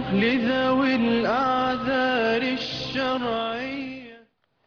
لذوي الأعذار الشرعية.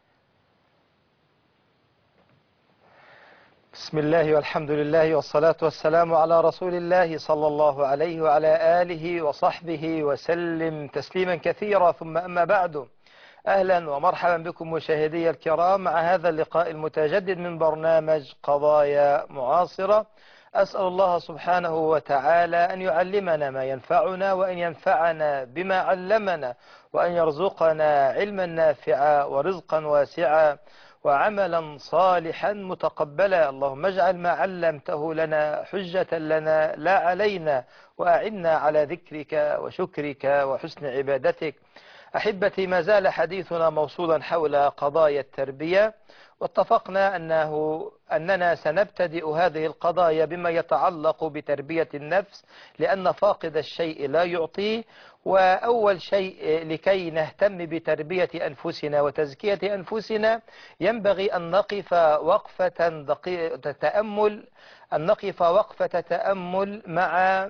بسم الله والحمد لله والصلاة والسلام على رسول الله صلى الله عليه وعلى آله وصحبه وسلم تسليما كثيرا، ثم أما بعد. أهلا ومرحبا بكم مشاهدي الكرام مع هذا اللقاء المتجدد من برنامج قضايا معاصرة. أسأل الله سبحانه وتعالى أن يعلمنا ما ينفعنا، وأن ينفعنا بما علمنا، وأن يرزقنا علما نافعا ورزقا واسعا وعملا صالحا متقبلا. اللهم اجعل ما علمته لنا حجة لنا لا علينا، وأعنا على ذكرك وشكرك وحسن عبادتك. أحبتي، ما زال حديثنا موصولا حول قضايا التربية، واتفقنا أننا سنبتدئ هذه القضايا بما يتعلق بتربية النفس، لأن فاقد الشيء لا يعطيه. وأول شيء لكي نهتم بتربية أنفسنا وتزكية أنفسنا ينبغي أن نقف وقفة تأمل مع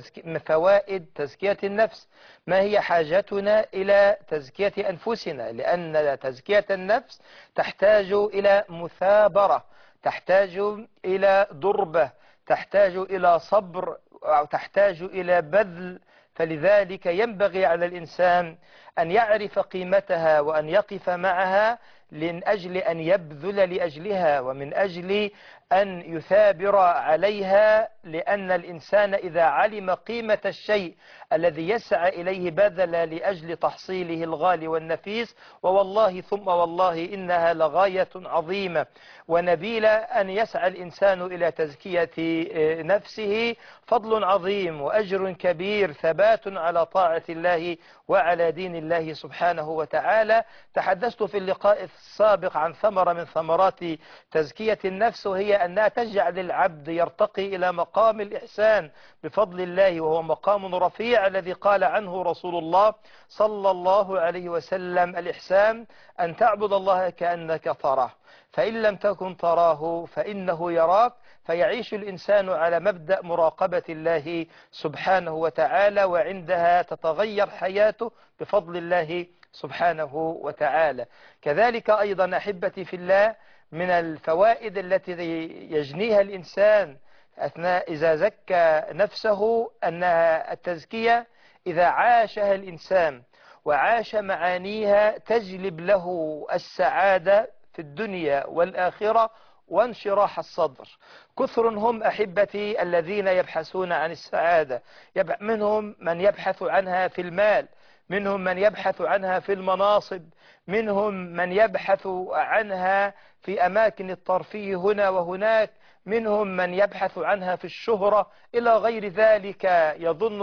فوائد تزكية النفس. ما هي حاجتنا إلى تزكية أنفسنا؟ لأن تزكية النفس تحتاج إلى مثابرة، تحتاج إلى ضربة، تحتاج إلى صبر، أو تحتاج إلى بذل. فلذلك ينبغي على الإنسان أن يعرف قيمتها وأن يقف معها من أجل أن يبذل لأجلها، ومن أجل أن يثابر عليها، لأن الإنسان إذا علم قيمة الشيء الذي يسعى إليه بذل لأجل تحصيله الغالي والنفيس. ووالله ثم والله إنها لغاية عظيمة ونبيلة أن يسعى الإنسان إلى تزكية نفسه. فضل عظيم وأجر كبير، ثبات على طاعة الله وعلى دين الله سبحانه وتعالى. تحدثت في اللقاء السابق عن ثمرة من ثمرات تزكية النفس، وهي أنها تجعل العبد يرتقي إلى مقام الإحسان بفضل الله، وهو مقام رفيع الذي قال عنه رسول الله صلى الله عليه وسلم: الإحسان أن تعبد الله كأنك تراه، فإن لم تكن تراه فإنه يراك. فيعيش الإنسان على مبدأ مراقبة الله سبحانه وتعالى، وعندها تتغير حياته بفضل الله سبحانه وتعالى. كذلك أيضا أحبتي في الله، من الفوائد التي يجنيها الإنسان إذا زكى نفسه أنها التزكية إذا عاشها الإنسان وعاش معانيها تجلب له السعادة في الدنيا والآخرة وانشراح الصدر. كثر هم أحبتي الذين يبحثون عن السعادة، منهم من يبحث عنها في المال، منهم من يبحث عنها في المناصب، منهم من يبحث عنها في أماكن الترفيه هنا وهناك، منهم من يبحث عنها في الشهرة إلى غير ذلك. يظن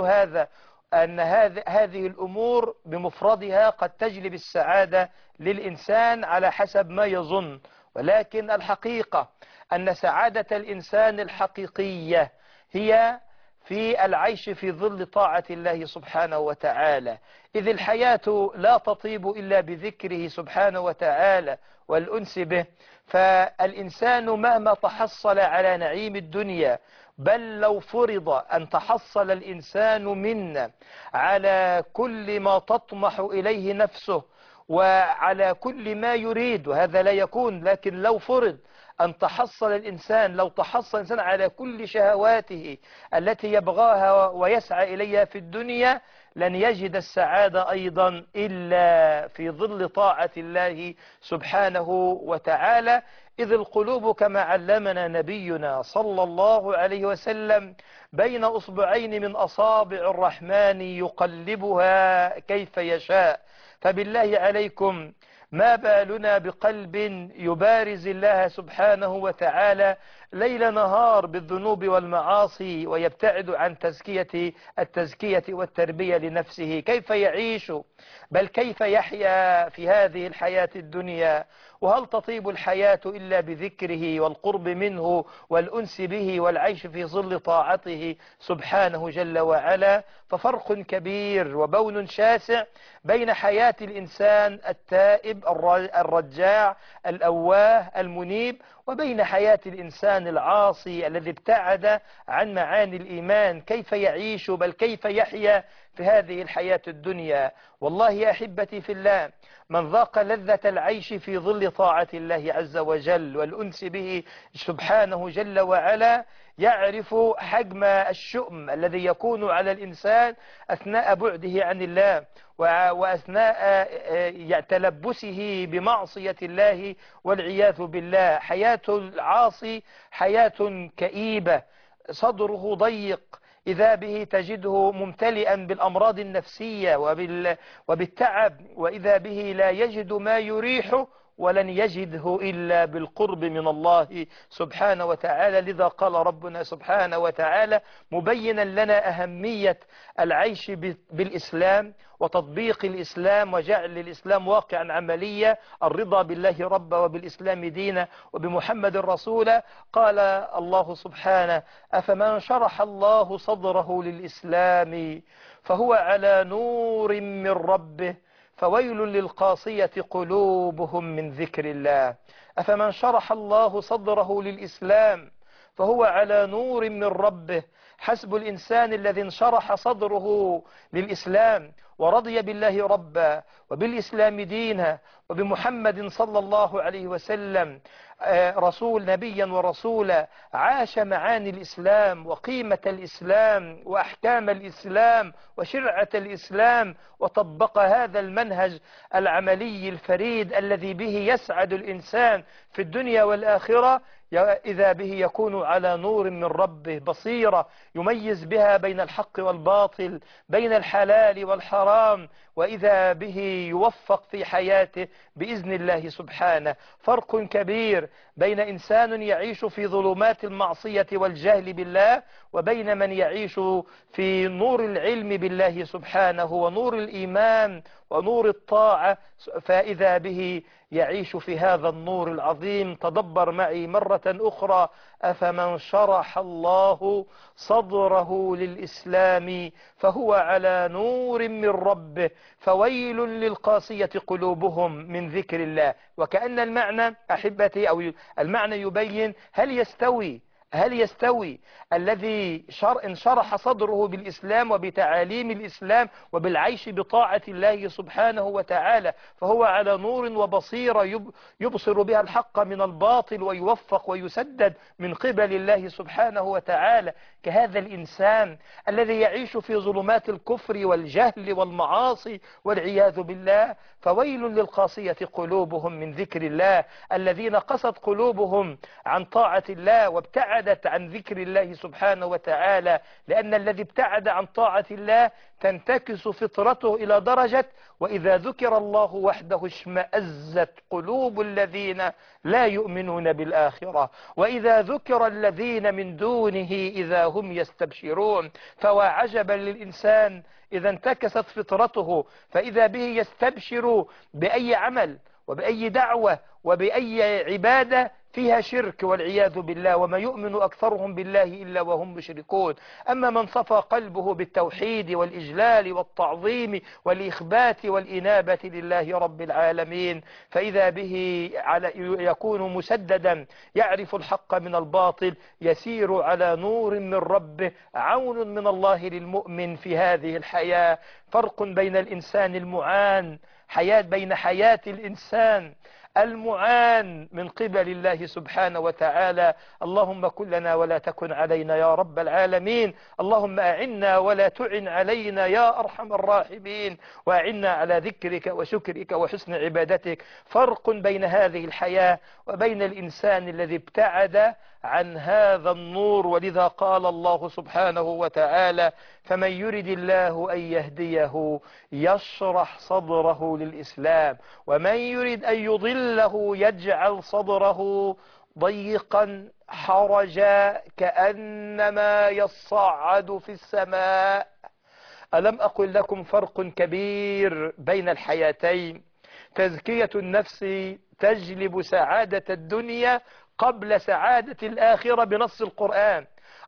أن هذه الأمور بمفردها قد تجلب السعادة للإنسان على حسب ما يظن، ولكن الحقيقة أن سعادة الإنسان الحقيقية هي في العيش في ظل طاعة الله سبحانه وتعالى، إذ الحياة لا تطيب إلا بذكره سبحانه وتعالى والأنس به. فالإنسان مهما تحصل على نعيم الدنيا، بل لو فرض أن تحصل الإنسان منا على كل ما تطمح إليه نفسه وعلى كل ما يريد، وهذا لا يكون، لكن لو فرض أن تحصل الإنسان على كل شهواته التي يبغاها ويسعى إليها في الدنيا، لن يجد السعادة أيضا إلا في ظل طاعة الله سبحانه وتعالى. إذ القلوب كما علمنا نبينا صلى الله عليه وسلم بين أصبعين من أصابع الرحمن يقلبها كيف يشاء. فبالله عليكم، ما بالنا بقلب يبارز الله سبحانه وتعالى ليل نهار بالذنوب والمعاصي ويبتعد عن التزكية والتربية لنفسه؟ كيف يعيش؟ بل كيف يحيا في هذه الحياة الدنيا؟ وهل تطيب الحياة إلا بذكره والقرب منه والأنس به والعيش في ظل طاعته سبحانه جل وعلا؟ ففرق كبير وبون شاسع بين حياة الإنسان التائب الرجاع الأواه المنيب، وبين حياة الإنسان العاصي الذي ابتعد عن معاني الإيمان، كيف يعيش بل كيف يحيا في هذه الحياة الدنيا. والله يا أحبتي في الله، من ذاق لذة العيش في ظل طاعة الله عز وجل والأنس به سبحانه جل وعلا يعرف حجم الشؤم الذي يكون على الإنسان أثناء بعده عن الله وأثناء تلبسه بمعصية الله والعياذ بالله. حياة العاصي حياة كئيبة، صدره ضيق، إذا به تجده ممتلئا بالأمراض النفسية وبالتعب، وإذا به لا يجد ما يريحه ولن يجده إلا بالقرب من الله سبحانه وتعالى. لذا قال ربنا سبحانه وتعالى مبينا لنا أهمية العيش بالإسلام وتطبيق الإسلام وجعل الإسلام واقعا عمليا، الرضا بالله ربا وبالإسلام دينا وبمحمد رسولا. قال الله سبحانه أفمن شرح الله صدره للإسلام فهو على نور من ربه فويل للقاسية قلوبهم من ذكر الله. أفمن شرح الله صدره للإسلام فهو على نور من ربه. حسب الإنسان الذي انشرح صدره للإسلام ورضي بالله ربا وبالإسلام دينا وبمحمد صلى الله عليه وسلم رسول نبيا ورسولا، عاش معاني الإسلام وقيمة الإسلام وأحكام الإسلام وشرعة الإسلام، وطبق هذا المنهج العملي الفريد الذي به يسعد الإنسان في الدنيا والآخرة، إذا به يكون على نور من ربه، بصيرة يميز بها بين الحق والباطل، بين الحلال والحرام، وإذا به يوفق في حياته بإذن الله سبحانه. فرق كبير بين إنسان يعيش في ظلمات المعصية والجهل بالله وبين من يعيش في نور العلم بالله سبحانه ونور الإيمان ونور الطاعة، فإذا به يعيش في هذا النور العظيم. تدبر معي مرة أخرى: أفمن شرح الله صدره للإسلام فهو على نور من ربه فويل للقاسية قلوبهم من ذكر الله. وكأن المعنى أحبتي أو المعنى يبين هل يستوي الذي انشرح صدره بالإسلام وبتعاليم الإسلام وبالعيش بطاعة الله سبحانه وتعالى فهو على نور وبصيرة يبصر بها الحق من الباطل ويوفق ويسدد من قبل الله سبحانه وتعالى، كهذا الإنسان الذي يعيش في ظلمات الكفر والجهل والمعاصي والعياذ بالله؟ فويل للقاسية قلوبهم من ذكر الله، الذين قست قلوبهم عن طاعة الله وابتعدت عن ذكر الله سبحانه وتعالى، لأن الذي ابتعد عن طاعة الله تنتكس فطرته إلى درجة وإذا ذكر الله وحده اشمأزت قلوب الذين لا يؤمنون بالآخرة وإذا ذكر الذين من دونه إذا هم يستبشرون. فوعجبا للإنسان إذا انتكست فطرته فإذا به يستبشر بأي عمل وبأي دعوة وبأي عبادة فيها شرك والعياذ بالله، وما يؤمن أكثرهم بالله إلا وهم مشركون. أما من صفى قلبه بالتوحيد والإجلال والتعظيم والإخبات والإنابة لله رب العالمين فإذا به يكون مسددا، يعرف الحق من الباطل، يسير على نور من ربه، عون من الله للمؤمن في هذه الحياة. فرق بين الإنسان المعان بين حياة الإنسان المعان من قبل الله سبحانه وتعالى. اللهم كن لنا ولا تكن علينا يا رب العالمين. اللهم أعنا ولا تعن علينا يا أرحم الراحمين، وأعنا على ذكرك وشكرك وحسن عبادتك. فرق بين هذه الحياة وبين الإنسان الذي ابتعد عن هذا النور، ولذا قال الله سبحانه وتعالى: فمن يرد الله أن يهديه يشرح صدره للإسلام ومن يرد أن يضله يجعل صدره ضيقا حرجا كأنما يصعد في السماء. ألم أقل لكم فرق كبير بين الحياتين؟ تزكية النفس تجلب سعادة الدنيا قبل سعادة الآخرة بنص القرآن.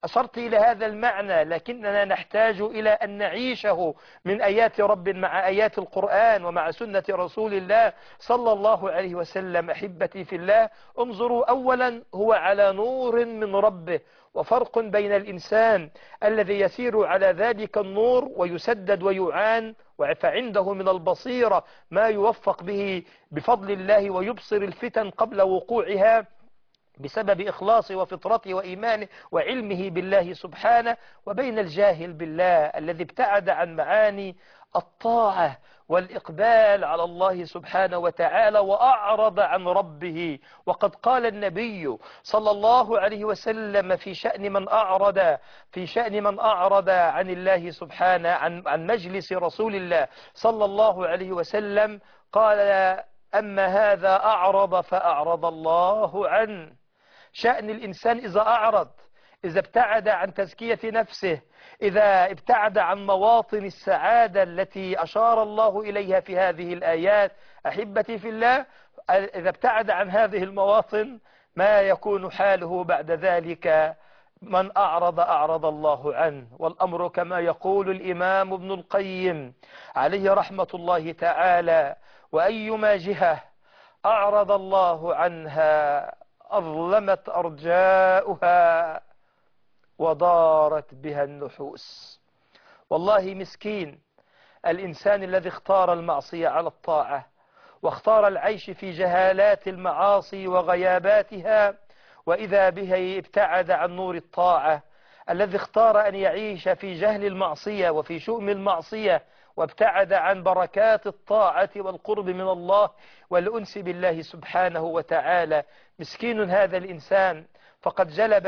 أشرت إلى هذا المعنى، لكننا نحتاج إلى أن نعيشه من آيات رب مع آيات القرآن ومع سنة رسول الله صلى الله عليه وسلم. أحبتي في الله، انظروا، أولا هو على نور من ربه، وفرق بين الإنسان الذي يسير على ذلك النور ويسدد ويعان فعنده من البصيرة ما يوفق به بفضل الله ويبصر الفتن قبل وقوعها بسبب إخلاصه وفطرته وإيمانه وعلمه بالله سبحانه، وبين الجاهل بالله الذي ابتعد عن معاني الطاعة والإقبال على الله سبحانه وتعالى وأعرض عن ربه. وقد قال النبي صلى الله عليه وسلم في شأن من أعرض عن الله سبحانه عن مجلس رسول الله صلى الله عليه وسلم، قال: أما هذا أعرض فأعرض الله عنه. شأن الإنسان إذا أعرض، إذا ابتعد عن تزكية نفسه، إذا ابتعد عن مواطن السعادة التي أشار الله إليها في هذه الآيات، أحبتي في الله، إذا ابتعد عن هذه المواطن ما يكون حاله بعد ذلك؟ من أعرض الله عنه. والأمر كما يقول الإمام ابن القيم عليه رحمة الله تعالى: وأيما جهة أعرض الله عنها أظلمت أرجاؤها وضارت بها النحوس. والله مسكين الإنسان الذي اختار المعصية على الطاعة، واختار العيش في جهالات المعاصي وغياباتها، وإذا به ابتعد عن نور الطاعة، الذي اختار أن يعيش في جهل المعصية وفي شؤم المعصية، وابتعد عن بركات الطاعة والقرب من الله والأنس بالله سبحانه وتعالى. مسكين هذا الإنسان، فقد جلب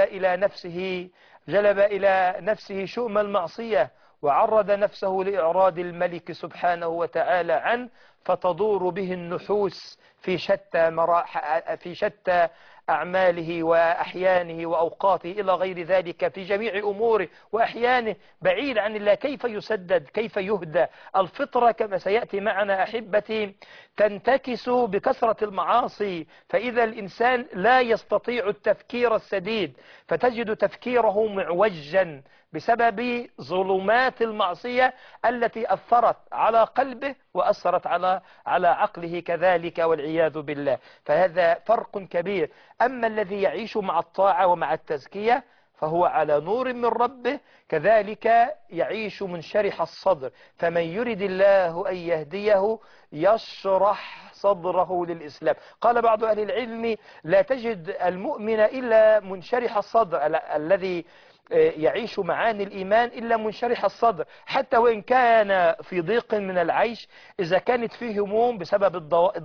إلى نفسه شؤم المعصية، وعرض نفسه لإعراض الملك سبحانه وتعالى عنه، فتدور به النحوس في شتى أعماله وأحيانه وأوقاته إلى غير ذلك في جميع أموره وأحيانه بعيد عن الله. كيف يسدد؟ كيف يهدى؟ الفطرة كما سيأتي معنا أحبتي تنتكس بكثرة المعاصي، فإذا الإنسان لا يستطيع التفكير السديد، فتجد تفكيره معوجا بسبب ظلمات المعصية التي أثرت على قلبه وأثرت على عقله كذلك، والعياذ بالله. فهذا فرق كبير. أما الذي يعيش مع الطاعة ومع التزكية فهو على نور من ربه، كذلك يعيش منشرح الصدر. فمن يرد الله أن يهديه يشرح صدره للإسلام. قال بعض أهل العلم: لا تجد المؤمن إلا منشرح الصدر، الذي يعيش معاني الإيمان إلا منشرح الصدر، حتى وإن كان في ضيق من العيش، إذا كانت فيه هموم بسبب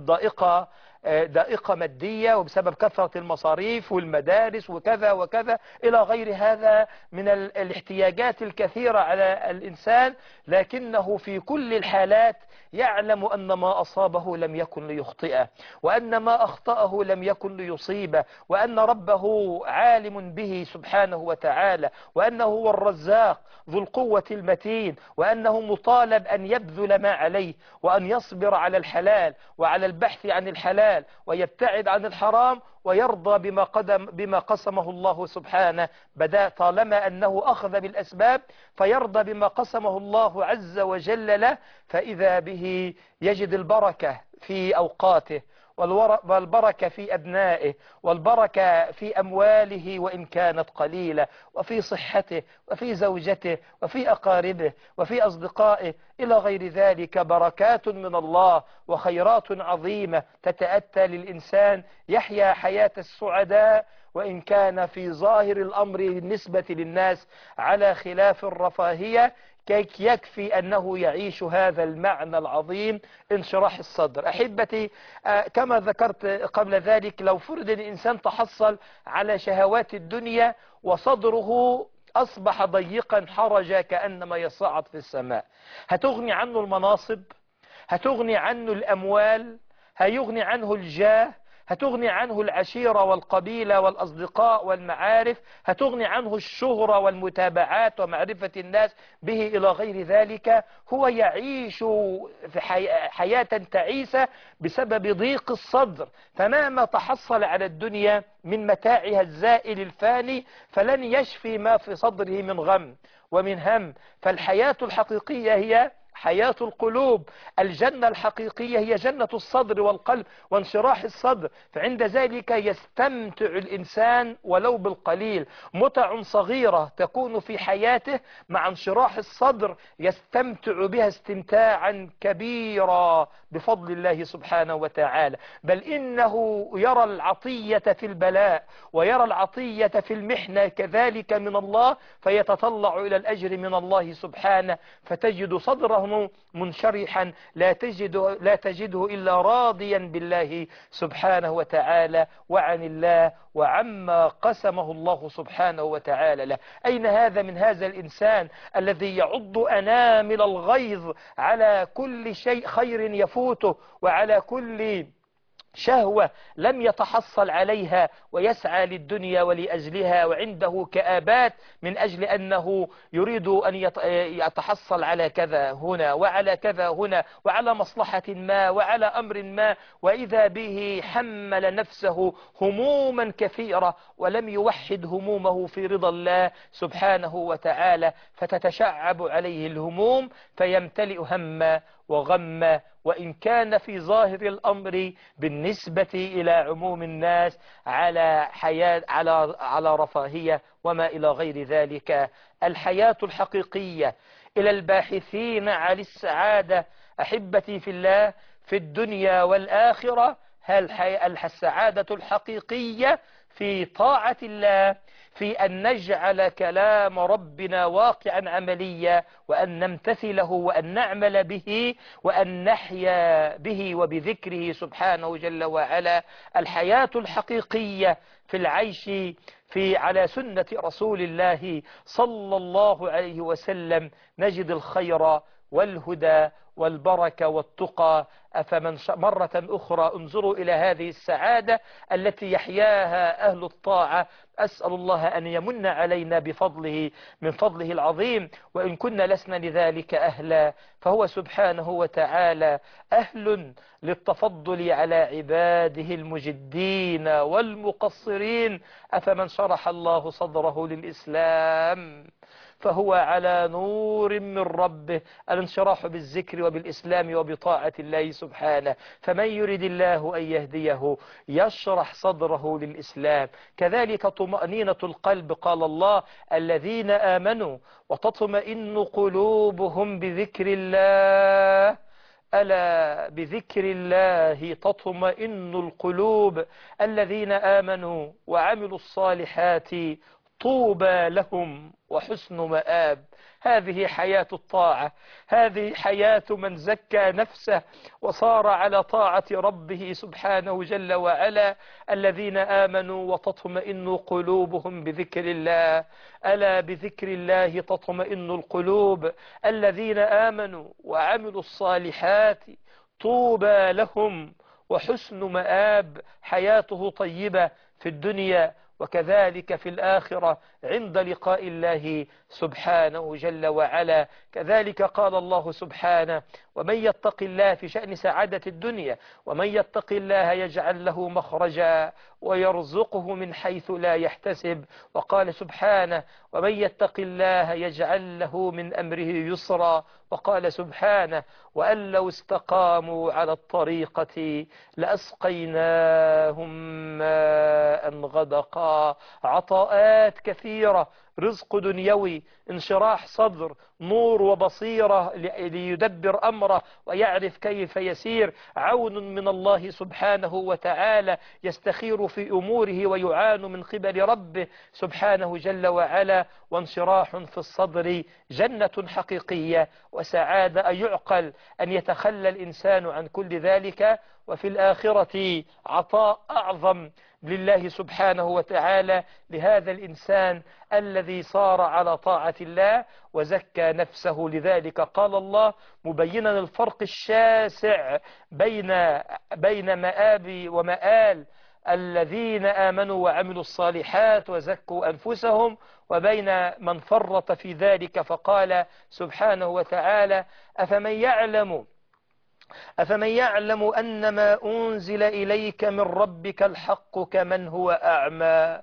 ضائقة مادية وبسبب كثرة المصاريف والمدارس وكذا وكذا إلى غير هذا من الاحتياجات الكثيرة على الإنسان، لكنه في كل الحالات يعلم أن ما أصابه لم يكن ليخطئه، وأن ما أخطأه لم يكن ليصيبه، وأن ربه عالم به سبحانه وتعالى، وأنه هو الرزاق ذو القوة المتين، وأنه مطالب أن يبذل ما عليه، وأن يصبر على الحلال وعلى البحث عن الحلال، ويبتعد عن الحرام، ويرضى بما قسمه الله سبحانه، طالما أنه أخذ بالأسباب فيرضى بما قسمه الله عز وجل له، فإذا به يجد البركة في أوقاته، والبركة في أبنائه، والبركة في أمواله وإن كانت قليلة، وفي صحته، وفي زوجته، وفي أقاربه، وفي أصدقائه، إلى غير ذلك بركات من الله وخيرات عظيمة تتأتى للإنسان يحيا حياة السعداء، وإن كان في ظاهر الأمر بالنسبة للناس على خلاف الرفاهية، يكفي أنه يعيش هذا المعنى العظيم انشراح الصدر. أحبتي، كما ذكرت قبل ذلك، لو فرض الإنسان تحصل على شهوات الدنيا وصدره أصبح ضيقا حرجا كأنما يصعد في السماء، هتغني عنه المناصب؟ هتغني عنه الأموال؟ هيغني عنه الجاه؟ هتغني عنه العشيرة والقبيلة والأصدقاء والمعارف، هتغني عنه الشهرة والمتابعات ومعرفة الناس به إلى غير ذلك. هو يعيش في حياة تعيسة بسبب ضيق الصدر، فمهما تحصل على الدنيا من متاعها الزائل الفاني فلن يشفي ما في صدره من غم ومن هم. فالحياة الحقيقية هي حياة القلوب، الجنة الحقيقية هي جنة الصدر والقلب وانشراح الصدر، فعند ذلك يستمتع الإنسان ولو بالقليل. متع صغيرة تكون في حياته مع انشراح الصدر يستمتع بها استمتاعا كبيرا بفضل الله سبحانه وتعالى. بل إنه يرى العطية في البلاء ويرى العطية في المحنة كذلك من الله، فيتطلع إلى الأجر من الله سبحانه، فتجد صدره منشرحا لا تجده إلا راضيا بالله سبحانه وتعالى وعن الله وعما قسمه الله سبحانه وتعالى له. أين هذا من هذا الإنسان الذي يعض أنامل الغيظ على كل شيء خير يفوته وعلى كل شهوة لم يتحصل عليها ويسعى للدنيا ولأجلها، وعنده كآبات من أجل أنه يريد أن يتحصل على كذا هنا وعلى كذا هنا وعلى مصلحة ما وعلى أمر ما، وإذا به حمل نفسه هموما كثيرة ولم يوحد همومه في رضا الله سبحانه وتعالى، فتتشعب عليه الهموم فيمتلئ هما وغم، وإن كان في ظاهر الأمر بالنسبة إلى عموم الناس على حياة على رفاهية وما إلى غير ذلك. الحياة الحقيقية إلى الباحثين عن السعادة أحبتي في الله في الدنيا والآخرة، هل السعادة الحقيقية في طاعة الله، في أن نجعل كلام ربنا واقعا عمليا وأن نمتثله وأن نعمل به وأن نحيا به وبذكره سبحانه جل وعلا. الحياة الحقيقية في العيش على سنة رسول الله صلى الله عليه وسلم، نجد الخير والهدى والبركة والتقى. أفمن مرة أخرى انظروا إلى هذه السعادة التي يحياها أهل الطاعة. أسأل الله أن يمن علينا بفضله من فضله العظيم، وإن كنا لسنا لذلك أهلا فهو سبحانه وتعالى أهل للتفضل على عباده المجدين والمقصرين. أفمن شرح الله صدره للإسلام فهو على نور من ربه، الانشراح بالذكر وبالإسلام وبطاعة الله سبحانه. فمن يريد الله أن يهديه يشرح صدره للإسلام، كذلك طمأنينة القلب. قال الله الذين آمنوا وتطمئن قلوبهم بذكر الله، ألا بذكر الله تطمئن القلوب. الذين آمنوا وعملوا الصالحات طوبى لهم وحسن مآب. هذه حياة الطاعة، هذه حياة من زكى نفسه وصار على طاعة ربه سبحانه جل وعلا. الذين آمنوا وتطمئن قلوبهم بذكر الله، ألا بذكر الله تطمئن القلوب. الذين آمنوا وعملوا الصالحات طوبى لهم وحسن مآب. حياته طيبة في الدنيا وكذلك في الآخرة عند لقاء الله سبحانه جل وعلا. كذلك قال الله سبحانه ومن يتق الله في شأن سعادة الدنيا، ومن يتق الله يجعل له مخرجا ويرزقه من حيث لا يحتسب. وقال سبحانه ومن يتق الله يجعل له من أمره يسرا. وقال سبحانه وأن لو استقاموا على الطريقة لأسقيناهم ماء غدقا. عطاءات كثيرة، رزق دنيوي، انشراح صدر، نور وبصيرة ليدبر أمره ويعرف كيف يسير، عون من الله سبحانه وتعالى يستخير في أموره ويعان من قبل ربه سبحانه جل وعلا، وانشراح في الصدر، جنة حقيقية وسعادة يعقل أن يتخلى الإنسان عن كل ذلك. وفي الآخرة عطاء أعظم لله سبحانه وتعالى لهذا الإنسان الذي الذي صار على طاعة الله وزكى نفسه. لذلك قال الله مبينا الفرق الشاسع بين مآب ومآل الذين آمنوا وعملوا الصالحات وزكوا أنفسهم وبين من فرط في ذلك، فقال سبحانه وتعالى أفمن يعلم أن ما أنزل إليك من ربك الحق كمن هو أعمى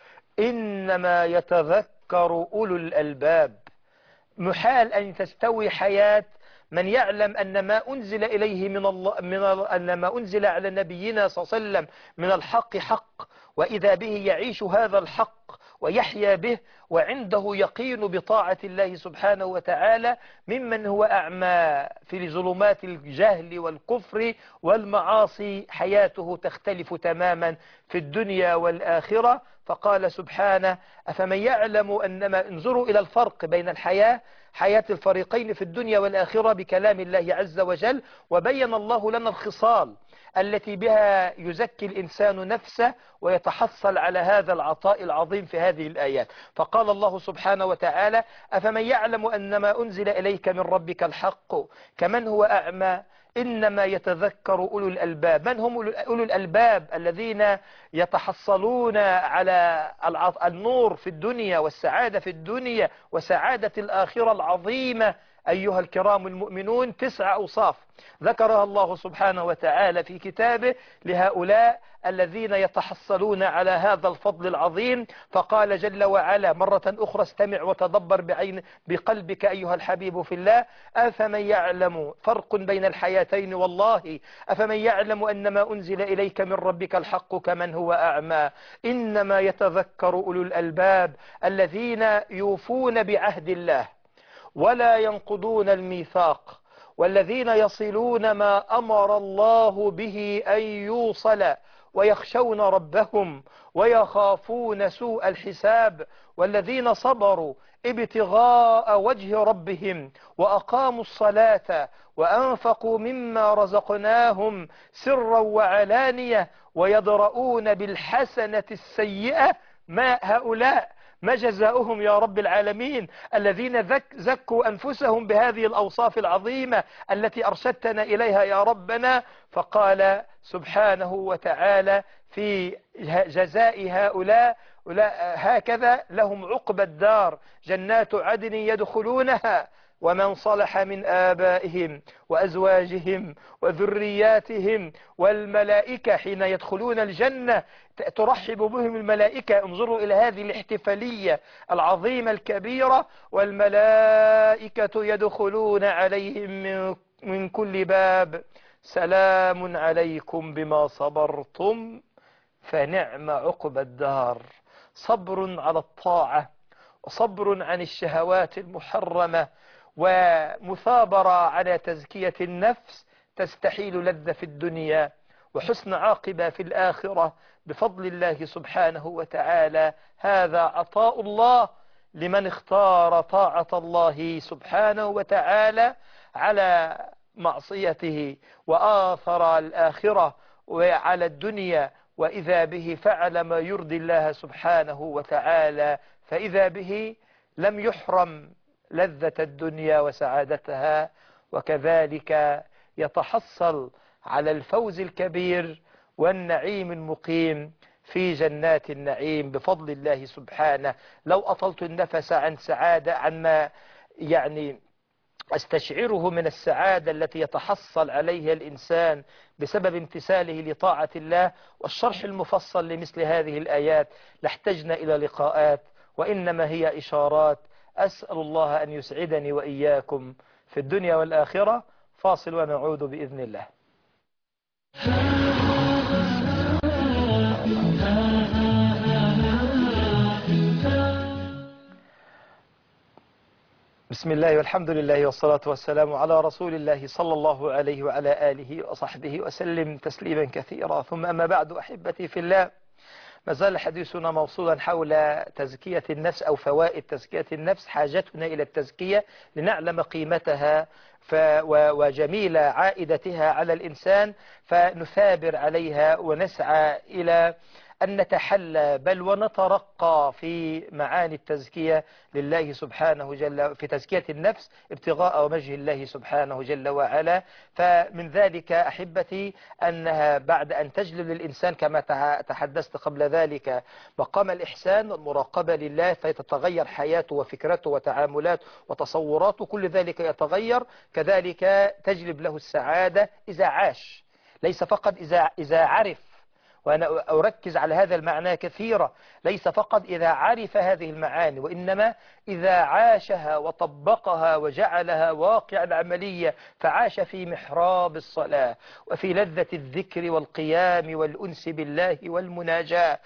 إنما يتذكر أولو الألباب. محال أن تستوي حياة من يعلم أن ما أنزل إليه من الله أن ما أنزل على نبينا صلى الله عليه وسلم من الحق حق، وإذا به يعيش هذا الحق ويحيا به وعنده يقين بطاعة الله سبحانه وتعالى، ممن هو أعمى في ظلمات الجهل والكفر والمعاصي، حياته تختلف تماما في الدنيا والآخرة. فقال سبحانه أفمن يعلم أنما، انظروا إلى الفرق بين حياة الفريقين في الدنيا والآخرة بكلام الله عز وجل، وبين الله لنا الخصال التي بها يزكي الإنسان نفسه ويتحصل على هذا العطاء العظيم في هذه الآيات. فقال الله سبحانه وتعالى أفمن يعلم أن ما أنزل إليك من ربك الحق كمن هو أعمى إنما يتذكر أولو الألباب. من هم أولو الألباب؟ الذين يتحصلون على النور في الدنيا والسعادة في الدنيا وسعادة الآخرة العظيمة. أيها الكرام المؤمنون، 9 أوصاف ذكرها الله سبحانه وتعالى في كتابه لهؤلاء الذين يتحصلون على هذا الفضل العظيم. فقال جل وعلا مرة أخرى، استمع وتدبر بقلبك أيها الحبيب في الله، أفمن يعلم، فرق بين الحياتين والله، أفمن يعلم أن ما أنزل إليك من ربك الحق كمن هو أعمى إنما يتذكر أولو الألباب الذين يوفون بعهد الله ولا ينقضون الميثاق والذين يصلون ما أمر الله به أن يوصل ويخشون ربهم ويخافون سوء الحساب والذين صبروا ابتغاء وجه ربهم وأقاموا الصلاة وأنفقوا مما رزقناهم سرا وعلانية ويدرؤون بالحسنة السيئة. ما هؤلاء ما جزاؤهم يا رب العالمين؟ الذين زكوا أنفسهم بهذه الأوصاف العظيمة التي أرشدتنا إليها يا ربنا. فقال سبحانه وتعالى في جزاء هؤلاء هكذا لهم عقبى الدار جنات عدن يدخلونها ومن صلح من آبائهم وأزواجهم وذرياتهم والملائكة حين يدخلون الجنة ترحب بهم الملائكة. انظروا إلى هذه الاحتفالية العظيمة الكبيرة، والملائكة يدخلون عليهم من كل باب سلام عليكم بما صبرتم فنعم عقبى الدار. صبر على الطاعة وصبر عن الشهوات المحرمة ومثابرة على تزكية النفس تستحيل لذة في الدنيا وحسن عاقبة في الآخرة بفضل الله سبحانه وتعالى. هذا عطاء الله لمن اختار طاعة الله سبحانه وتعالى على معصيته وآثر الآخرة وعلى الدنيا، وإذا به فعل ما يرضي الله سبحانه وتعالى، فإذا به لم يحرم لذة الدنيا وسعادتها، وكذلك يتحصل على الفوز الكبير والنعيم المقيم في جنات النعيم بفضل الله سبحانه. لو أطلت النفس عن سعادة عن ما أستشعره من السعادة التي يتحصل عليها الإنسان بسبب امتثاله لطاعة الله والشرح المفصل لمثل هذه الآيات لاحتجنا إلى لقاءات، وإنما هي إشارات. أسأل الله أن يسعدني وإياكم في الدنيا والآخرة. فاصل ونعود بإذن الله. بسم الله والحمد لله والصلاة والسلام على رسول الله صلى الله عليه وعلى آله وصحبه وسلم تسليما كثيرا. ثم أما بعد، أحبتي في الله، ما زال حديثنا موصولا حول تزكية النفس أو فوائد تزكية النفس. حاجتنا إلى التزكية لنعلم قيمتها وجميل عائدتها على الإنسان، فنثابر عليها ونسعى إلى أن نتحلى بل ونترقى في معاني التزكية لله سبحانه جل في تزكية النفس ابتغاء وجه الله سبحانه جل وعلا. فمن ذلك أحبتي أنها بعد أن تجلب للإنسان كما تحدثت قبل ذلك مقام الإحسان والمراقبة لله، فتتغير حياته وفكرته وتعاملاته وتصوراته، كل ذلك يتغير. كذلك تجلب له السعادة إذا عاش، ليس فقط إذا عرف، وأنا أركز على هذا المعنى كثيرا، ليس فقط إذا عرف هذه المعاني، وإنما إذا عاشها وطبقها وجعلها واقعا عمليا، فعاش في محراب الصلاة وفي لذة الذكر والقيام والأنس بالله والمناجاة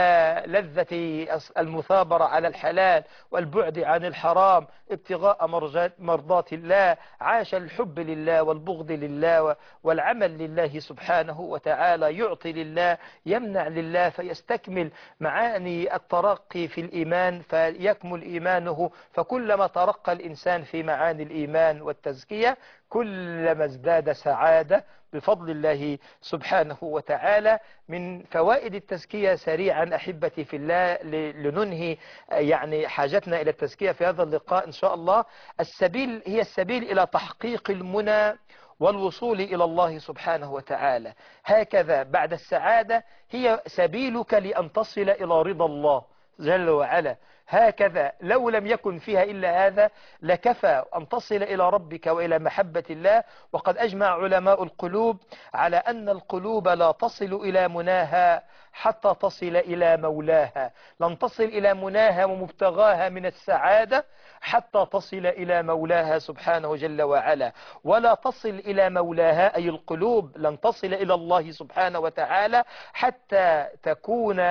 ولذة المثابرة على الحلال والبعد عن الحرام ابتغاء مرضات الله، عاش الحب لله والبغض لله والعمل لله سبحانه وتعالى، يعطي لله يمنع لله، فيستكمل معاني الترقي في الإيمان فيكمل إيمانه. فكلما ترقى الإنسان في معاني الإيمان والتزكية كلما ازداد سعادة بفضل الله سبحانه وتعالى. من فوائد التزكية سريعا أحبتي في الله لننهي يعني حاجتنا إلى التزكية في هذا اللقاء إن شاء الله. السبيل هي السبيل إلى تحقيق المنى والوصول إلى الله سبحانه وتعالى. هكذا بعد السعادة هي سبيلك لأن تصل إلى رضا الله جل وعلا. هكذا لو لم يكن فيها إلا هذا لكفى أن تصل إلى ربك وإلى محبة الله. وقد أجمع علماء القلوب على أن القلوب لا تصل إلى مناها حتى تصل إلى مولاها، لن تصل إلى مناها ومبتغاها من السعادة حتى تصل إلى مولاها سبحانه جل وعلا، ولا تصل إلى مولاها أي القلوب لن تصل إلى الله سبحانه وتعالى حتى تكون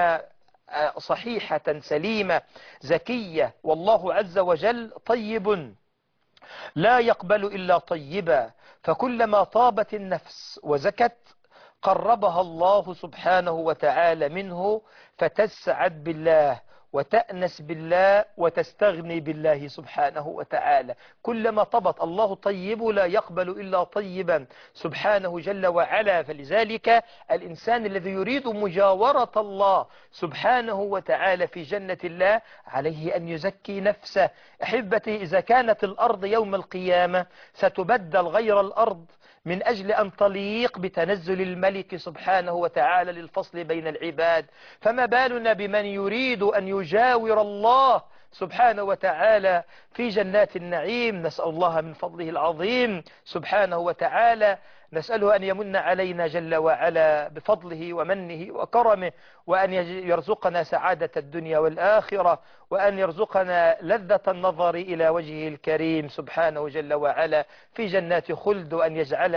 صحيحة سليمة زكية. والله عز وجل طيب لا يقبل إلا طيبا، فكلما طابت النفس وزكت قربها الله سبحانه وتعالى منه، فتسعد بالله وتأنس بالله وتستغني بالله سبحانه وتعالى. كلما طبت الله طيب لا يقبل إلا طيبا سبحانه جل وعلا. فلذلك الإنسان الذي يريد مجاورة الله سبحانه وتعالى في جنة الله عليه أن يزكي نفسه. أحبتي، إذا كانت الأرض يوم القيامة ستبدل غير الأرض من أجل أن تليق بتنزل الملك سبحانه وتعالى للفصل بين العباد، فما بالنا بمن يريد أن يجاور الله سبحانه وتعالى في جنات النعيم. نسأل الله من فضله العظيم سبحانه وتعالى، نسأله أن يمن علينا جل وعلا بفضله ومنه وكرمه، وأن يرزقنا سعادة الدنيا والآخرة، وأن يرزقنا لذة النظر إلى وجهه الكريم سبحانه جل وعلا في جنات خلد، وأن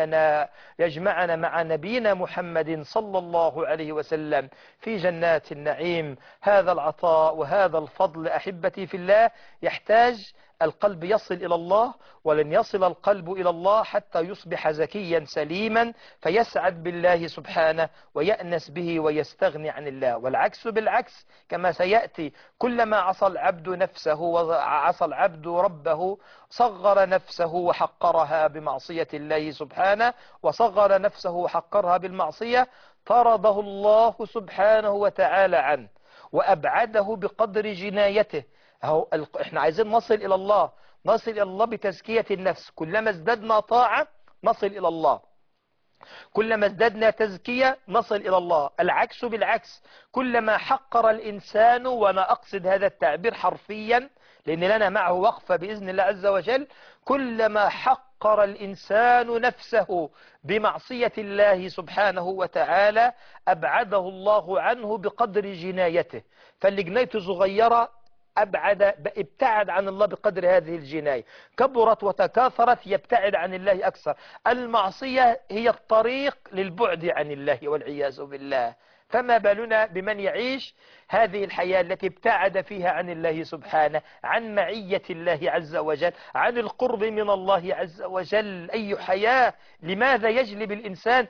يجمعنا مع نبينا محمد صلى الله عليه وسلم في جنات النعيم. هذا العطاء وهذا الفضل أحبتي في الله يحتاج القلب يصل إلى الله، ولن يصل القلب إلى الله حتى يصبح زكيا سليما فيسعد بالله سبحانه ويأنس به ويستغني عن الله. والعكس بالعكس كما سيأتي، كلما عصى العبد نفسه وعصى العبد ربه صغر نفسه وحقرها بمعصية الله سبحانه، وصغر نفسه وحقرها بالمعصية طرده الله سبحانه وتعالى عنه وأبعده بقدر جنايته. احنا عايزين نصل إلى الله، نصل إلى الله بتزكية النفس. كلما ازددنا طاعة نصل إلى الله، كلما ازددنا تزكية نصل إلى الله. العكس بالعكس، كلما حقر الإنسان، وأنا أقصد هذا التعبير حرفيا لأن لنا معه وقفة بإذن الله عز وجل، كلما حقر الإنسان نفسه بمعصية الله سبحانه وتعالى أبعده الله عنه بقدر جنايته. فاللي جنايته صغيرة ابتعد عن الله بقدر هذه الجناية، كبرت وتكاثرت يبتعد عن الله أكثر. المعصية هي الطريق للبعد عن الله والعياذ بالله. فما بالنا بمن يعيش هذه الحياة التي ابتعد فيها عن الله سبحانه، عن معية الله عز وجل، عن القرب من الله عز وجل. أي حياة! لماذا يجلب الإنسان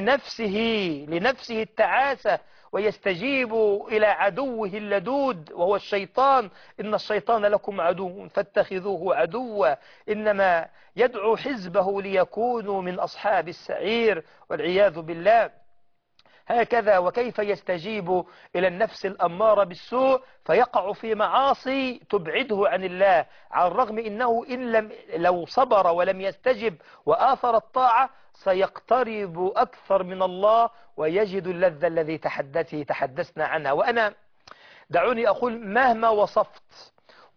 لنفسه التعاسة ويستجيب إلى عدوه اللدود وهو الشيطان؟ إن الشيطان لكم عدو فاتخذوه عدوا، إنما يدعو حزبه ليكونوا من أصحاب السعير والعياذ بالله. هكذا وكيف يستجيب إلى النفس الأمارة بالسوء فيقع في معاصي تبعده عن الله، على الرغم إنه لو صبر ولم يستجب وآثر الطاعة سيقترب أكثر من الله ويجد اللذة الذي تحدثنا عنها. وأنا دعوني أقول مهما وصفت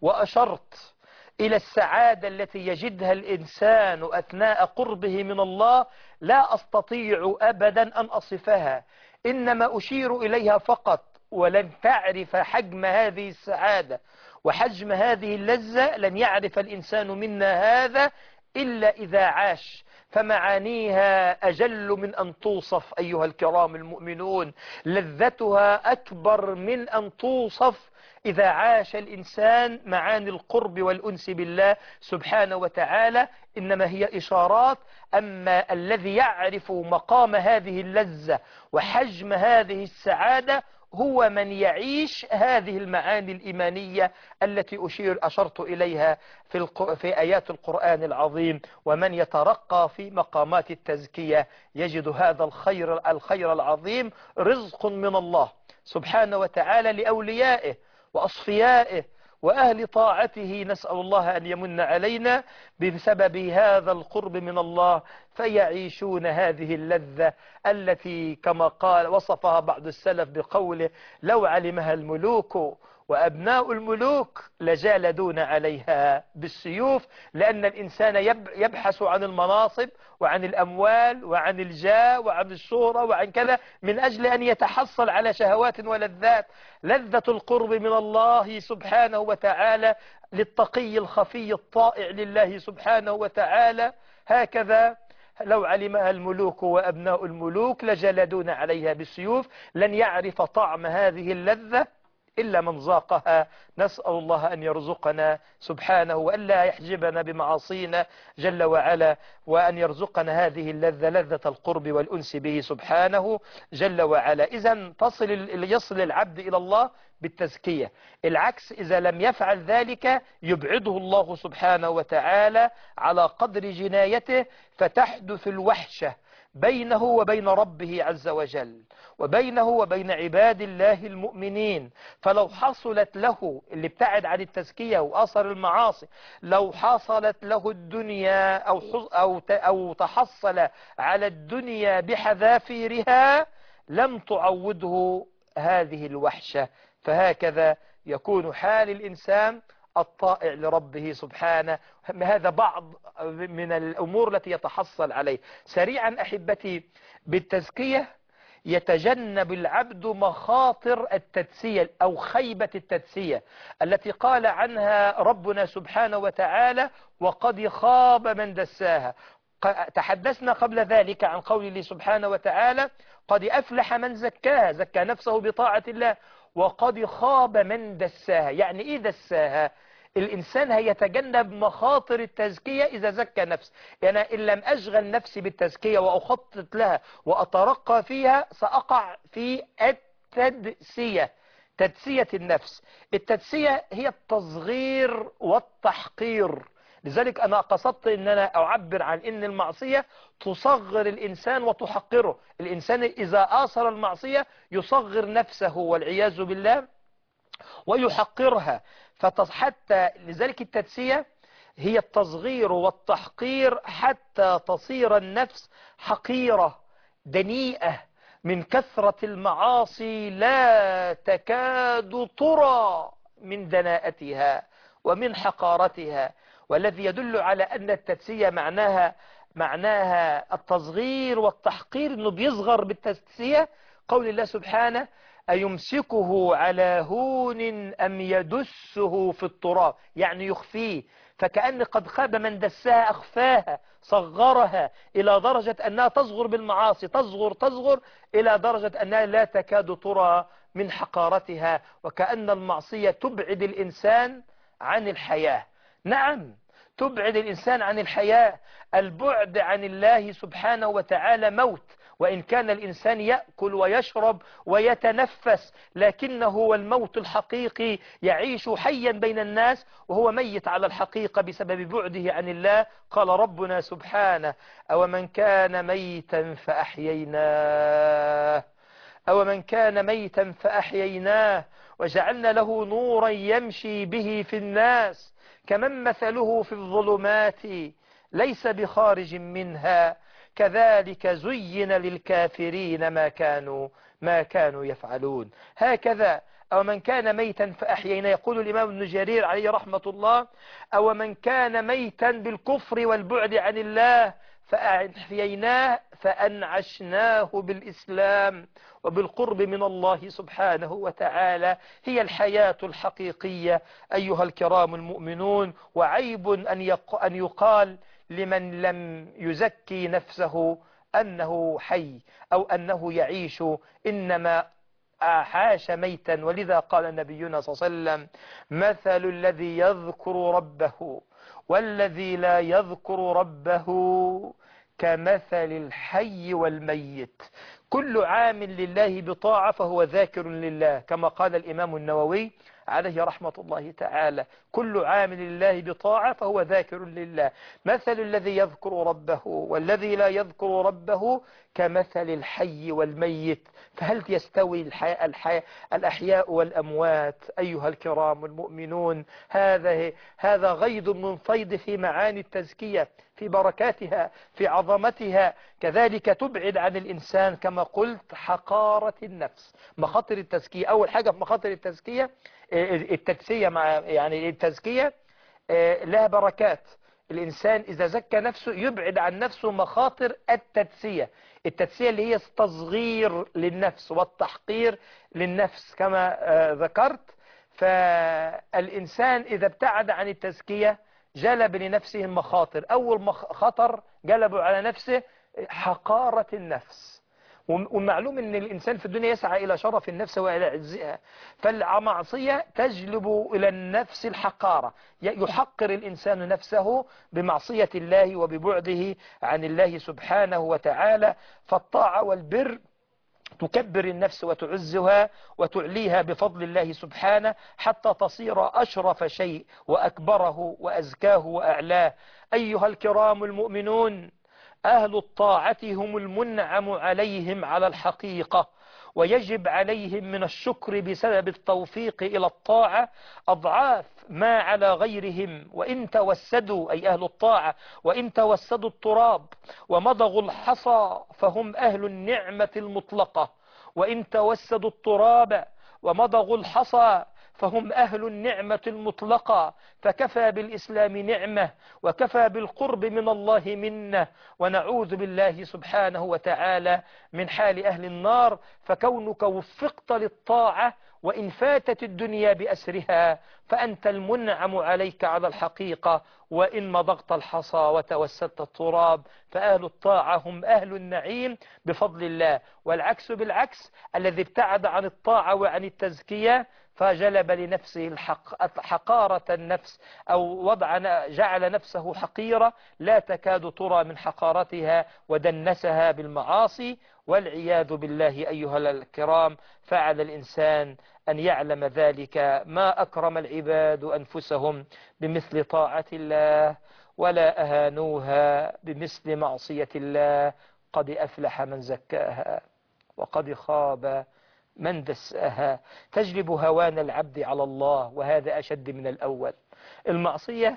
وأشرت إلى السعادة التي يجدها الإنسان أثناء قربه من الله لا أستطيع أبدا أن أصفها، إنما أشير إليها فقط، ولن تعرف حجم هذه السعادة وحجم هذه اللذة، لن يعرف الإنسان منا هذا إلا إذا عاش. فمعانيها أجل من أن توصف أيها الكرام المؤمنون، لذتها أكبر من أن توصف إذا عاش الإنسان معاني القرب والأنس بالله سبحانه وتعالى. إنما هي إشارات، أما الذي يعرف مقام هذه اللذة وحجم هذه السعادة هو من يعيش هذه المعاني الإيمانية التي أشرت إليها في آيات القرآن العظيم. ومن يترقى في مقامات التزكية يجد هذا الخير العظيم رزق من الله سبحانه وتعالى لأوليائه وأصفيائه وأهل طاعته. نسأل الله أن يمن علينا بسبب هذا القرب من الله فيعيشون هذه اللذة التي كما قال وصفها بعض السلف بقوله: لو علمها الملوك وأبناء الملوك لجالدون عليها بالسيوف. لأن الإنسان يبحث عن المناصب وعن الأموال وعن الجاه وعن الشهرة وعن كذا من أجل أن يتحصل على شهوات ولذات. لذة القرب من الله سبحانه وتعالى للتقي الخفي الطائع لله سبحانه وتعالى هكذا: لو علمها الملوك وأبناء الملوك لجلدون عليها بالسيوف. لن يعرف طعم هذه اللذة إلا من ذاقها. نسأل الله أن يرزقنا سبحانه وألا يحجبنا بمعاصينا جل وعلا، وأن يرزقنا هذه اللذة، لذة القرب والأنس به سبحانه جل وعلا. إذن يصل العبد إلى الله بالتزكية. العكس إذا لم يفعل ذلك يبعده الله سبحانه وتعالى على قدر جنايته، فتحدث الوحشة بينه وبين ربه عز وجل وبينه وبين عباد الله المؤمنين. فلو حصلت له اللي ابتعد عن التزكية وأثر المعاصي، لو حصلت له الدنيا أو تحصل على الدنيا بحذافيرها لم تعوده هذه الوحشة. فهكذا يكون حال الإنسان الطائع لربه سبحانه. هذا بعض من الأمور التي يتحصل عليه. سريعا أحبتي، بالتزكية يتجنب العبد مخاطر التدسية أو خيبة التدسية التي قال عنها ربنا سبحانه وتعالى: وقد خاب من دساها. تحدثنا قبل ذلك عن قوله سبحانه وتعالى: قد أفلح من زكاها، زكى نفسه بطاعة الله، وقد خاب من دساها. يعني إيه دساها؟ الإنسان هيتجنب مخاطر التزكية إذا زكى نفسه. يعني إن لم أشغل نفسي بالتزكية وأخطط لها وأترقى فيها سأقع في التدسية، تدسية النفس. التدسية هي التصغير والتحقير. لذلك أنا قصدت أن أنا أعبر عن أن المعصية تصغر الإنسان وتحقره. الإنسان إذا آثر المعصية يصغر نفسه والعياذ بالله ويحقرها. حتى لذلك التدسية هي التصغير والتحقير حتى تصير النفس حقيرة دنيئة من كثرة المعاصي لا تكاد ترى من دناءتها ومن حقارتها. والذي يدل على أن التدسية معناها التصغير والتحقير، أنه بيصغر بالتدسية قول الله سبحانه: أيمسكه على هون أم يدسه في التراب، يعني يخفيه. فكأن قد خاب من دسها، أخفاها، صغرها إلى درجة أنها تصغر بالمعاصي، تصغر إلى درجة أنها لا تكاد ترى من حقارتها. وكأن المعصية تبعد الإنسان عن الحياة. نعم، تبعد الإنسان عن الحياة. البعد عن الله سبحانه وتعالى موت. وإن كان الإنسان يأكل ويشرب ويتنفس، لكنه هو الموت الحقيقي، يعيش حيا بين الناس وهو ميت على الحقيقة بسبب بعده عن الله. قال ربنا سبحانه: أو من كان ميتا فأحييناه أو من كان ميتا فأحييناه وجعلنا له نورا يمشي به في الناس كمن مثله في الظلمات ليس بخارج منها كذلك زين للكافرين ما كانوا يفعلون. هكذا أو من كان ميتا فأحييناه، يقول الإمام ابن جرير عليه رحمة الله: أو من كان ميتا بالكفر والبعد عن الله فأحييناه فأنعشناه بالإسلام وبالقرب من الله سبحانه وتعالى. هي الحياة الحقيقية أيها الكرام المؤمنون. وعيب أن يقال لمن لم يزكي نفسه أنه حي أو أنه يعيش، إنما حاش ميتا. ولذا قال نبينا صلى الله عليه وسلم: مثل الذي يذكر ربه والذي لا يذكر ربه كمثل الحي والميت. كل عامل لله بطاعة فهو ذاكر لله، كما قال الإمام النووي عليه رحمة الله تعالى: كل عامل لله بطاعة فهو ذاكر لله. مثل الذي يذكر ربه والذي لا يذكر ربه كمثل الحي والميت. فهل يستوي الأحياء والأموات أيها الكرام المؤمنون؟ هذا غيض من فيض في معاني التزكية، في بركاتها، في عظمتها. كذلك تبعد عن الإنسان كما قلت حقارة النفس. مخاطر التزكية، أول حاجة في مخاطر التزكية التجسية، يعني التزكية لها بركات. الإنسان إذا زكى نفسه يبعد عن نفسه مخاطر التدسية. التدسية اللي هي التصغير للنفس والتحقير للنفس كما ذكرت. فالإنسان إذا ابتعد عن التزكية جلب لنفسه المخاطر. أول خطر جلبه على نفسه حقارة النفس. ومعلوم أن الإنسان في الدنيا يسعى إلى شرف النفس وإلى عزها، فالمعصية تجلب إلى النفس الحقارة. يحقر الإنسان نفسه بمعصية الله وببعده عن الله سبحانه وتعالى. فالطاعة والبر تكبر النفس وتعزها وتعليها بفضل الله سبحانه حتى تصير أشرف شيء وأكبره وأزكاه وأعلاه. أيها الكرام المؤمنون، أهل الطاعة هم المنعم عليهم على الحقيقة، ويجب عليهم من الشكر بسبب التوفيق إلى الطاعة أضعاف ما على غيرهم. وإن توسدوا، أي أهل الطاعة، وإن توسدوا التراب ومضغوا الحصى فهم أهل النعمة المطلقة. وإن توسدوا التراب ومضغوا الحصى فهم أهل النعمة المطلقة. فكفى بالإسلام نعمة وكفى بالقرب من الله منه، ونعوذ بالله سبحانه وتعالى من حال أهل النار. فكونك وفقت للطاعة وإن فاتت الدنيا بأسرها فأنت المنعم عليك على الحقيقة. وإن مضغت الحصى وتوسدت التراب فأهل الطاعة هم أهل النعيم بفضل الله. والعكس بالعكس، الذي ابتعد عن الطاعة وعن التزكية فجلب لنفسه حقارة النفس، أو جعل نفسه حقيرة لا تكاد ترى من حقارتها، ودنسها بالمعاصي والعياذ بالله. أيها الكرام، فعل الإنسان أن يعلم ذلك. ما أكرم العباد أنفسهم بمثل طاعة الله، ولا أهانوها بمثل معصية الله. قد أفلح من زكاها وقد خاب من دساها. تجلب هوان العبد على الله، وهذا أشد من الأول. المعصية،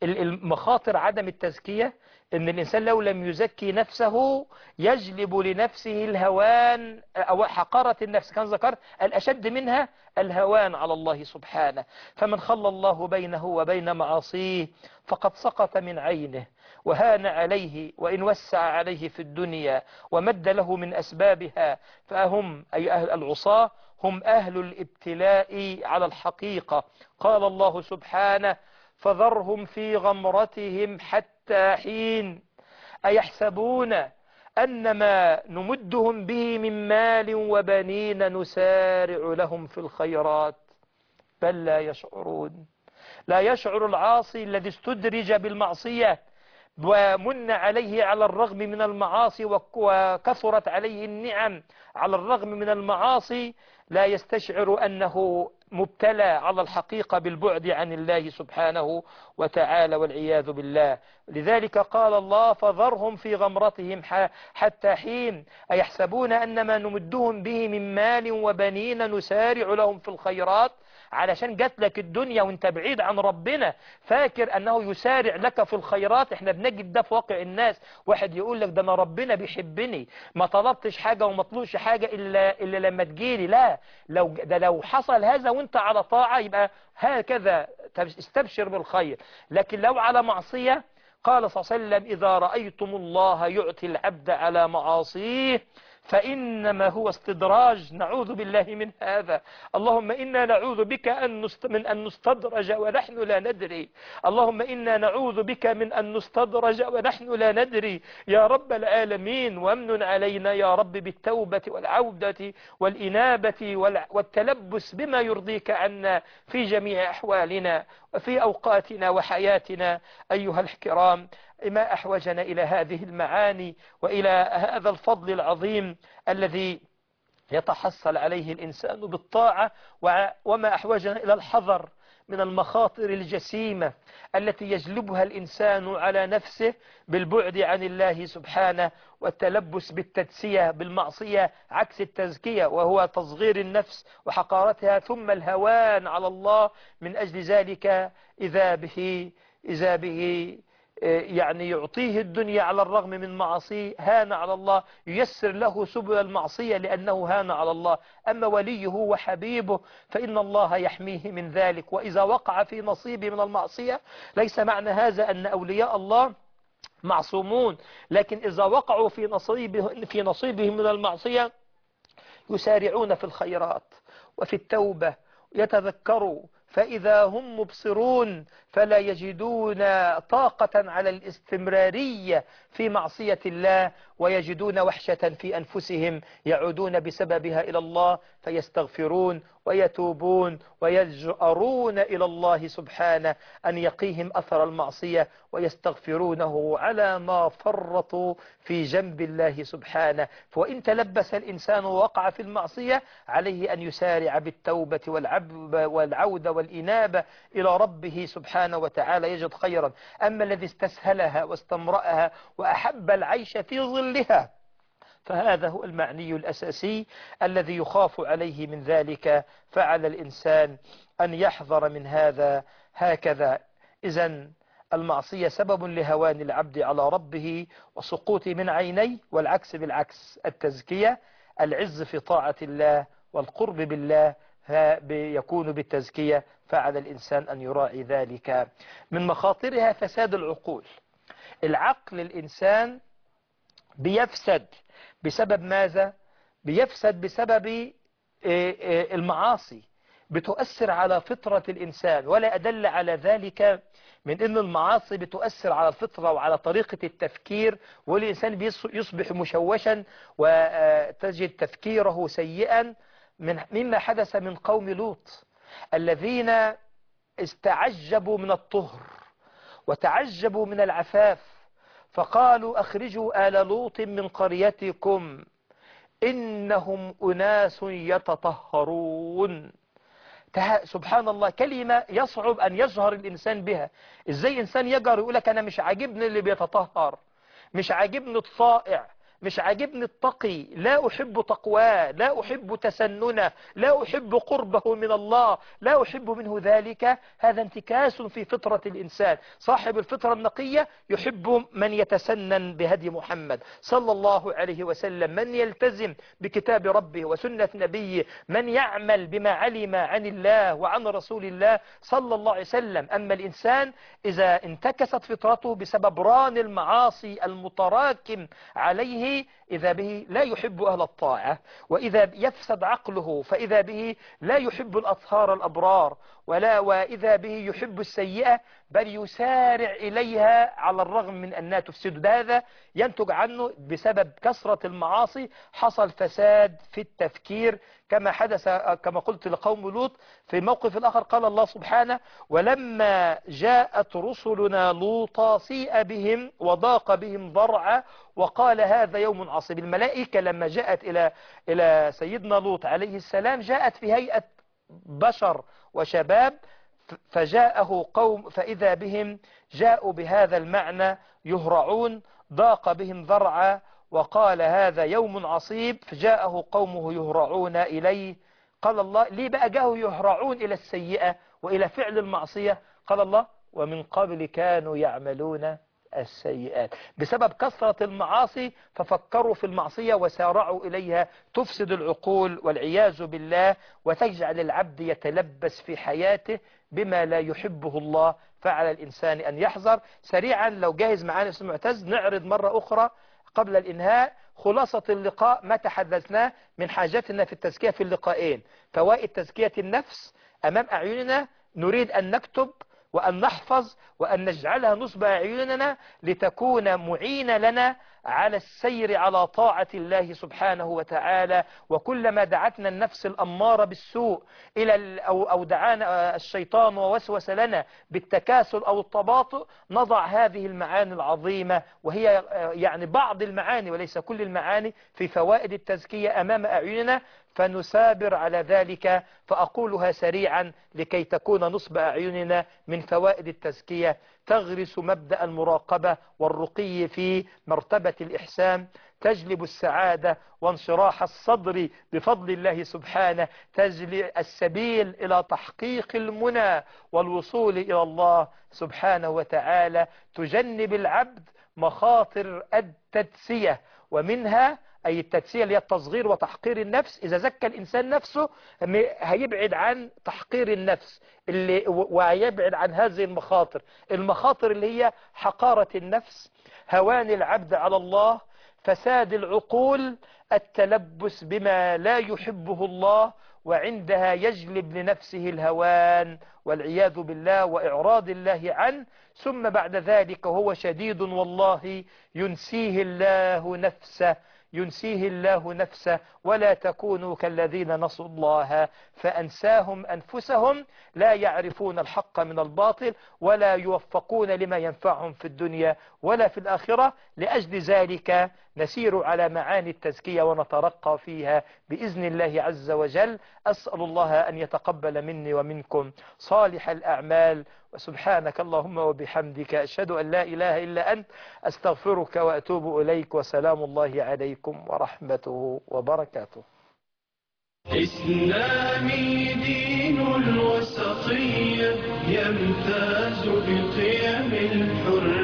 المخاطر عدم التزكية، ان الانسان لو لم يزكي نفسه يجلب لنفسه الهوان او حقارة النفس. كان ذكرت الاشد منها الهوان على الله سبحانه. فمن خلى الله بينه وبين معاصيه فقد سقط من عينه وهان عليه، وإن وسع عليه في الدنيا ومد له من أسبابها. فهم أي أهل العصاة هم أهل الابتلاء على الحقيقة. قال الله سبحانه: فذرهم في غمرتهم حتى حين أيحسبون أنما نمدهم به من مال وبنين نسارع لهم في الخيرات بل لا يشعرون. لا يشعر العاصي الذي استدرج بالمعصية ومن عليه على الرغم من المعاصي وكثرت عليه النعم على الرغم من المعاصي، لا يستشعر أنه مبتلى على الحقيقة بالبعد عن الله سبحانه وتعالى والعياذ بالله. لذلك قال الله فذرهم في غمرتهم حتى حين أيحسبون أن ما نمدهم به من مال وبنين نسارع لهم في الخيرات، علشان جات لك الدنيا وانت بعيد عن ربنا فاكر انه يسارع لك في الخيرات. احنا بنجد ده في واقع الناس، واحد يقول لك ده انا ربنا بيحبني، ما طلبتش حاجة وما طلوش حاجة الا لما تجيلي. لا، لو حصل هذا وانت على طاعة يبقى هكذا استبشر بالخير. لكن لو على معصية، قال صلى الله عليه وسلم إذا رأيتم الله يعطي العبد على معاصيه فإنما هو استدراج. نعوذ بالله من هذا. اللهم إنا نعوذ بك من أن نستدرج ونحن لا ندري. اللهم إنا نعوذ بك من أن نستدرج ونحن لا ندري يا رب العالمين. وامن علينا يا رب بالتوبة والعودة والإنابة والتلبس بما يرضيك عنا في جميع أحوالنا وفي أوقاتنا وحياتنا. أيها الكرام، ما أحوجنا إلى هذه المعاني وإلى هذا الفضل العظيم الذي يتحصل عليه الإنسان بالطاعة، وما أحوجنا إلى الحذر من المخاطر الجسيمة التي يجلبها الإنسان على نفسه بالبعد عن الله سبحانه والتلبس بالتدسية بالمعصية عكس التزكية، وهو تصغير النفس وحقارتها، ثم الهوان على الله. من أجل ذلك إذا به يعني يعطيه الدنيا على الرغم من معصيه، هان على الله، ييسر له سبل المعصية لأنه هان على الله. أما وليه وحبيبه فإن الله يحميه من ذلك. وإذا وقع في نصيب من المعصية، ليس معنى هذا أن أولياء الله معصومون، لكن إذا وقعوا في نصيبهم من المعصية يسارعون في الخيرات وفي التوبة، يتذكروا، فإذا هم مبصرون فلا يجدون طاقة على الاستمرارية في معصية الله، ويجدون وحشة في أنفسهم يعودون بسببها إلى الله فيستغفرون ويتوبون ويجأرون إلى الله سبحانه أن يقيهم أثر المعصية، ويستغفرونه على ما فرطوا في جنب الله سبحانه. وإن تلبس الإنسان ووقع في المعصية عليه أن يسارع بالتوبة والعودة والإنابة إلى ربه سبحانه وتعالى يجد خيرا. أما الذي استسهلها واستمرأها وأحب العيش في ظلها فهذا هو المعني الأساسي الذي يخاف عليه من ذلك، فعلى الإنسان أن يحذر من هذا. هكذا إذن المعصية سبب لهوان العبد على ربه وسقوط من عينيه، والعكس بالعكس. التزكية العز في طاعة الله والقرب بالله يكون بالتزكية، فعلى الإنسان أن يراعي ذلك. من مخاطرها فساد العقول. العقل الإنسان بيفسد بسبب ماذا؟ بيفسد بسبب المعاصي، بتؤثر على فطرة الإنسان. ولا أدل على ذلك من أن المعاصي بتؤثر على الفطرة وعلى طريقة التفكير، والإنسان يصبح مشوشا وتجد تفكيره سيئا، مما حدث من قوم لوط الذين استعجبوا من الطهر وتعجبوا من العفاف، فقالوا أخرجوا آل لوط من قريتكم إنهم أناس يتطهرون. سبحان الله، كلمة يصعب أن يجهر الإنسان بها. إزاي إنسان يجهر يقولك أنا مش عاجبني اللي بيتطهر، مش عاجبني الطائع، مش عاجبني التقي، لا أحب تقواه، لا أحب تسننه، لا أحب قربه من الله، لا أحب منه ذلك. هذا انتكاس في فطرة الإنسان. صاحب الفطرة النقية يحب من يتسنن بهدي محمد صلى الله عليه وسلم، من يلتزم بكتاب ربه وسنة نبيه، من يعمل بما علم عن الله وعن رسول الله صلى الله عليه وسلم. أما الإنسان إذا انتكست فطرته بسبب ران المعاصي المتراكم عليه، إذا به لا يحب أهل الطاعة، وإذا يفسد عقله فإذا به لا يحب الأطهار الأبرار، وإذا به يحب السيئة بل يسارع إليها على الرغم من أنها تفسد. هذا ينتج عنه بسبب كثرة المعاصي حصل فساد في التفكير، كما حدث كما قلت لقوم لوط. في موقف الآخر قال الله سبحانه ولما جاءت رسلنا لوطا سيء بهم وضاق بهم ذرعا وقال هذا يوم عصيب. الملائكة لما جاءت إلى سيدنا لوط عليه السلام جاءت في هيئة بشر وشباب، فجاءه قوم فإذا بهم جاءوا بهذا المعنى يهرعون، ضاق بهم ذرعا وقال هذا يوم عصيب، فجاءه قومه يهرعون إليه. قال الله ليه بقى جاءوا يهرعون إلى السيئة وإلى فعل المعصية؟ قال الله ومن قبل كانوا يعملون السيئات، بسبب كثرة المعاصي ففكروا في المعصية وسارعوا إليها، تفسد العقول والعياذ بالله، وتجعل العبد يتلبس في حياته بما لا يحبه الله. فعلى الإنسان أن يحذر. سريعا لو جاهز معانا أستاذ معتز نعرض مرة أخرى قبل الإنهاء خلاصة اللقاء ما تحدثناه من حاجتنا في التزكية في اللقاءين. فوائد تزكية النفس أمام أعيننا، نريد أن نكتب وأن نحفظ وأن نجعلها نصب أعيننا لتكون معينة لنا على السير على طاعة الله سبحانه وتعالى. وكلما دعتنا النفس الأمارة بالسوء أو دعانا الشيطان ووسوس لنا بالتكاسل أو التباطؤ، نضع هذه المعاني العظيمة، وهي يعني بعض المعاني وليس كل المعاني في فوائد التزكية أمام أعيننا، فنسابر على ذلك. فأقولها سريعا لكي تكون نصب أعيننا. من فوائد التزكية: تغرس مبدأ المراقبة والرقي في مرتبة الإحسان، تجلب السعادة وانشراح الصدر بفضل الله سبحانه، تجلب السبيل إلى تحقيق المنى والوصول إلى الله سبحانه وتعالى، تجنب العبد مخاطر التدسية، ومنها أي التدسية اللي هي التصغير وتحقير النفس. إذا زكى الإنسان نفسه هيبعد عن تحقير النفس ويبعد عن هذه المخاطر اللي هي حقارة النفس، هوان العبد على الله، فساد العقول، التلبس بما لا يحبه الله، وعندها يجلب لنفسه الهوان والعياذ بالله وإعراض الله عنه. ثم بعد ذلك وهو شديد والله ينسيه الله نفسه ولا تكونوا كالذين نسوا الله فأنساهم أنفسهم، لا يعرفون الحق من الباطل ولا يوفقون لما ينفعهم في الدنيا ولا في الآخرة. لأجل ذلك نسير على معاني التزكية ونترقى فيها بإذن الله عز وجل. أسأل الله أن يتقبل مني ومنكم صالح الأعمال، وسبحانك اللهم وبحمدك أشهد أن لا إله إلا أنت أستغفرك وأتوب إليك، وسلام الله عليكم ورحمته وبركاته. إسلامي دين الوسطية يمتاز بقيم الحرية.